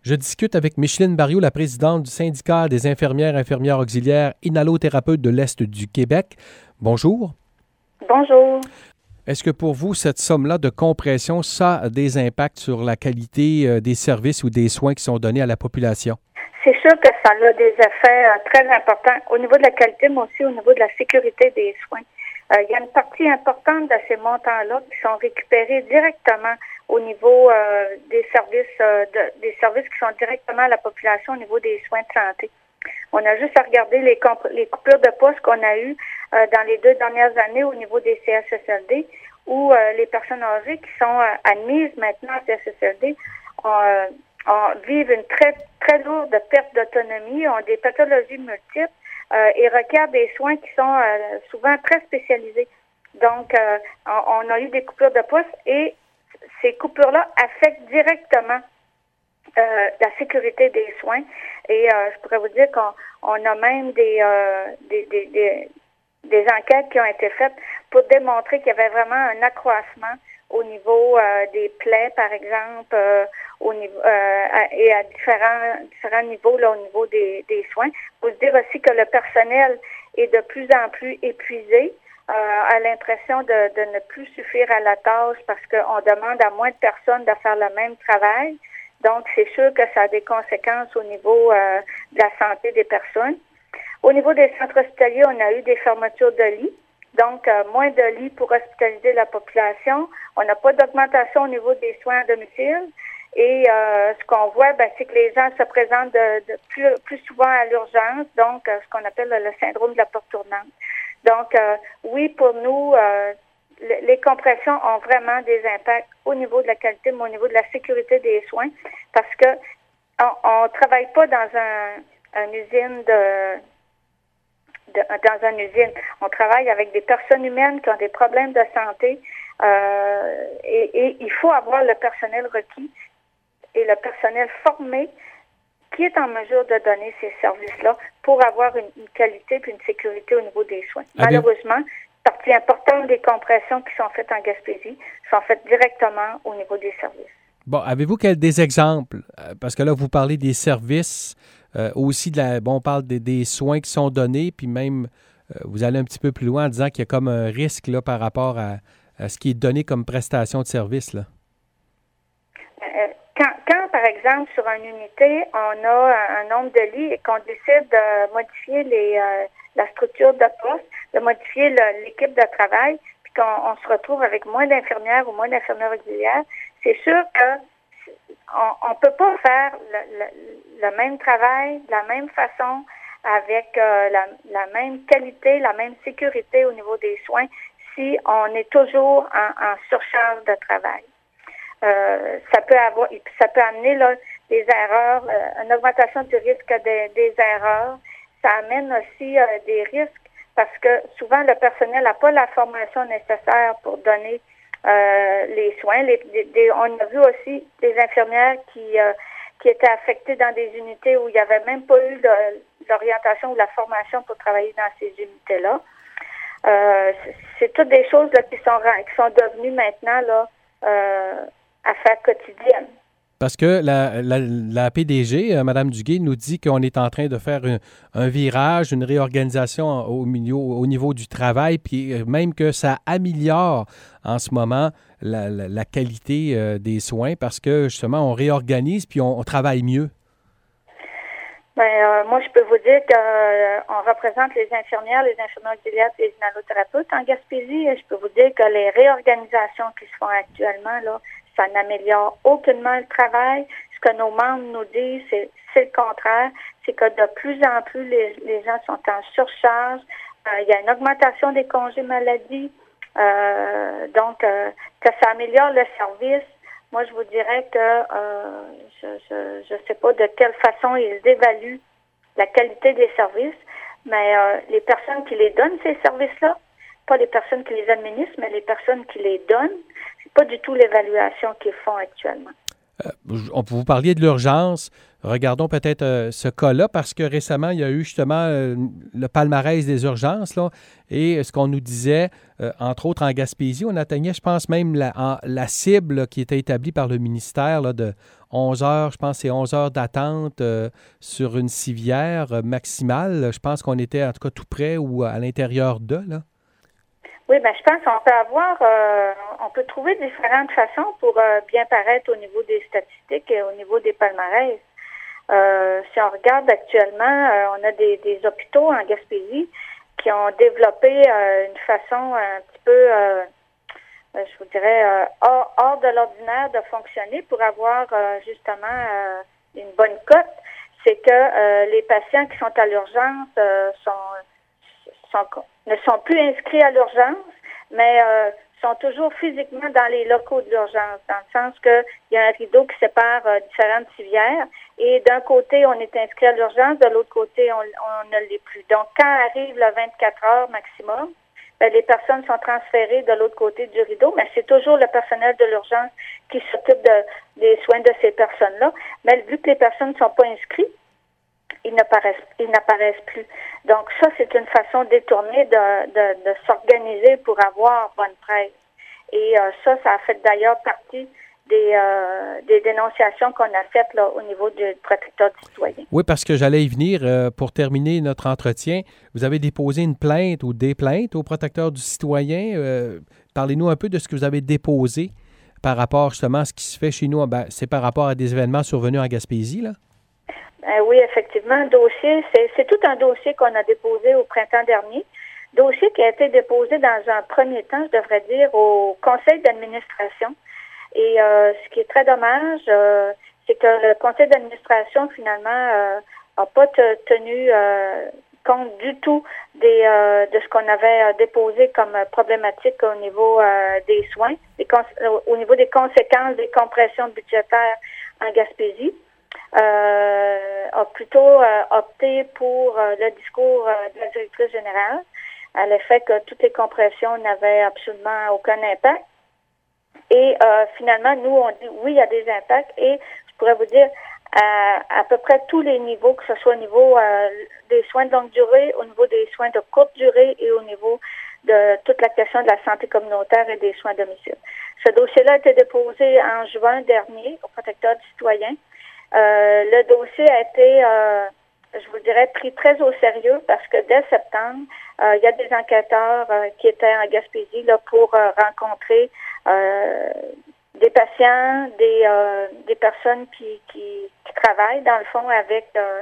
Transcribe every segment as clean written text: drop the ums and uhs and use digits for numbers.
Je discute avec Micheline Barriot, la présidente du syndicat des infirmières auxiliaires inhalothérapeutes de l'Est du Québec. Bonjour. Bonjour. Est-ce que pour vous, cette somme-là de compression, ça a des impacts sur la qualité des services ou des soins qui sont donnés à la population? C'est sûr que ça a des effets très importants au niveau de la qualité, mais aussi au niveau de la sécurité des soins. Il y a une partie importante de ces montants-là qui sont récupérés directement au niveau des services qui sont directement à la population au niveau des soins de santé. On a juste à regarder les coupures de postes qu'on a eues dans les 2 dernières années au niveau des CHSLD, où les personnes âgées qui sont admises maintenant à CHSLD vivent une très, très lourde perte d'autonomie, ont des pathologies multiples et requièrent des soins qui sont souvent très spécialisés. Donc, on a eu des coupures de postes et ces coupures-là affectent directement la sécurité des soins. Et je pourrais vous dire qu'on a même des enquêtes qui ont été faites pour démontrer qu'il y avait vraiment un accroissement au niveau des plaies, par exemple, au niveau et à différents niveaux là, au niveau des soins. Il faut se dire aussi que le personnel est de plus en plus épuisé, a l'impression de ne plus suffire à la tâche parce qu'on demande à moins de personnes de faire le même travail. Donc, c'est sûr que ça a des conséquences au niveau de la santé des personnes. Au niveau des centres hospitaliers, on a eu des fermetures de lits. Donc, moins de lits pour hospitaliser la population. On n'a pas d'augmentation au niveau des soins à domicile. Et ce qu'on voit, c'est que les gens se présentent plus souvent à l'urgence, donc ce qu'on appelle le syndrome de la porte tournante. Donc, oui, pour nous, les compressions ont vraiment des impacts au niveau de la qualité, mais au niveau de la sécurité des soins, parce que on travaille pas dans une usine dans une usine. On travaille avec des personnes humaines qui ont des problèmes de santé et il faut avoir le personnel requis et le personnel formé qui est en mesure de donner ces services-là pour avoir une qualité et une sécurité au niveau des soins. Malheureusement, partie importante des compressions qui sont faites en Gaspésie sont faites directement au niveau des services. Bon, avez-vous des exemples? Parce que là, vous parlez des services, aussi on parle des soins qui sont donnés, puis même, vous allez un petit peu plus loin en disant qu'il y a comme un risque là, par rapport à ce qui est donné comme prestation de service, là. Quand, par exemple, sur une unité, on a un nombre de lits et qu'on décide de modifier la structure de poste, de modifier l'équipe de travail, puis qu'on se retrouve avec moins d'infirmières ou moins d'infirmières auxiliaires, c'est sûr que on peut pas faire le même travail de la même façon, avec la même qualité, la même sécurité au niveau des soins, si on est toujours en surcharge de travail. Ça peut amener là, des erreurs, une augmentation du risque des erreurs. Ça amène aussi des risques parce que souvent le personnel n'a pas la formation nécessaire pour donner les soins. On a vu aussi des infirmières qui étaient affectées dans des unités où il n'y avait même pas eu l'orientation ou la formation pour travailler dans ces unités-là. C'est toutes des choses là, qui sont devenues maintenant là, affaires quotidiennes. Parce que la PDG, Mme Duguay, nous dit qu'on est en train de faire un virage, une réorganisation au niveau du travail, puis même que ça améliore en ce moment la qualité des soins parce que, justement, on réorganise puis on travaille mieux. Moi, je peux vous dire qu'on représente les infirmières auxiliaires et les inhalothérapeutes en Gaspésie. Et je peux vous dire que les réorganisations qui se font actuellement, là, ça n'améliore aucunement le travail. Ce que nos membres nous disent, c'est le contraire. C'est que de plus en plus, les gens sont en surcharge. Il y a une augmentation des congés maladie. Donc, que ça améliore le service. Moi, je vous dirais que je sais pas de quelle façon ils évaluent la qualité des services, mais les personnes qui les donnent, ces services-là, pas les personnes qui les administrent, mais les personnes qui les donnent, c'est pas du tout l'évaluation qu'ils font actuellement. Vous parliez de l'urgence. Regardons peut-être ce cas-là, parce que récemment, il y a eu justement le palmarès des urgences, là, et ce qu'on nous disait, entre autres en Gaspésie, on atteignait, je pense, même la cible là, qui était établie par le ministère là, de 11 heures, je pense c'est 11 heures d'attente sur une civière maximale. Je pense qu'on était en tout cas tout près ou à l'intérieur de, là. Oui, je pense qu'on peut on peut trouver différentes façons pour bien paraître au niveau des statistiques et au niveau des palmarès. Si on regarde actuellement, on a des hôpitaux en Gaspésie qui ont développé une façon un petit peu, je vous dirais, hors de l'ordinaire de fonctionner pour avoir justement une bonne cote. C'est que les patients qui sont à l'urgence ne sont plus inscrits à l'urgence, mais sont toujours physiquement dans les locaux de l'urgence, dans le sens qu'il y a un rideau qui sépare différentes civières, et d'un côté, on est inscrit à l'urgence, de l'autre côté, on ne l'est plus. Donc, quand arrive le 24 heures maximum, les personnes sont transférées de l'autre côté du rideau, mais c'est toujours le personnel de l'urgence qui s'occupe des soins de ces personnes-là. Mais vu que les personnes ne sont pas inscrites, ils n'apparaissent plus. Donc ça, c'est une façon détournée de s'organiser pour avoir bonne presse. Et ça a fait d'ailleurs partie des dénonciations qu'on a faites là, au niveau du protecteur du citoyen. Oui, parce que j'allais y venir pour terminer notre entretien. Vous avez déposé une plainte ou des plaintes au protecteur du citoyen. Parlez-nous un peu de ce que vous avez déposé par rapport justement à ce qui se fait chez nous. C'est par rapport à des événements survenus en Gaspésie, là? Oui, effectivement, un dossier, c'est tout un dossier qu'on a déposé au printemps dernier. Dossier qui a été déposé dans un premier temps, je devrais dire, au conseil d'administration. Et ce qui est très dommage, c'est que le conseil d'administration, finalement, n'a pas tenu compte du tout de ce qu'on avait déposé comme problématique au niveau des soins, au niveau des conséquences des compressions budgétaires en Gaspésie. A plutôt opté pour le discours de la directrice générale à l'effet que toutes les compressions n'avaient absolument aucun impact. Et finalement, nous, on dit oui, il y a des impacts, et je pourrais vous dire à peu près tous les niveaux, que ce soit au niveau des soins de longue durée, au niveau des soins de courte durée et au niveau de toute la question de la santé communautaire et des soins à domicile. Ce dossier-là a été déposé en juin dernier au protecteur du citoyen. Le dossier a été, je vous dirais, pris très au sérieux parce que dès septembre, il y a des enquêteurs qui étaient en Gaspésie là, pour rencontrer des patients, des personnes qui travaillent dans le fond avec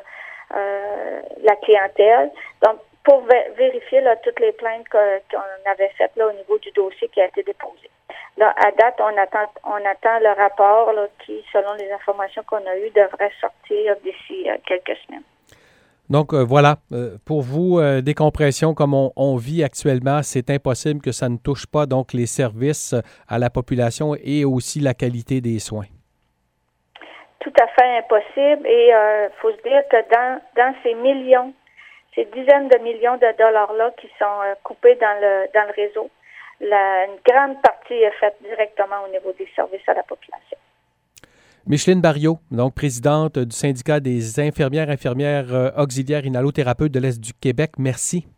la clientèle. Donc, pour vérifier là, toutes les plaintes qu'on avait faites là, au niveau du dossier qui a été déposé. Là, à date, on attend le rapport là, qui, selon les informations qu'on a eues, devrait sortir d'ici quelques semaines. Donc, voilà, pour vous, décompression comme on vit actuellement, c'est impossible que ça ne touche pas donc les services à la population et aussi la qualité des soins. Tout à fait impossible, et faut se dire que dans ces dizaines de millions de dollars-là qui sont coupés dans le réseau, une grande partie est faite directement au niveau des services à la population. Micheline Barriot, donc présidente du syndicat des infirmières auxiliaires inhalothérapeutes de l'Est du Québec. Merci.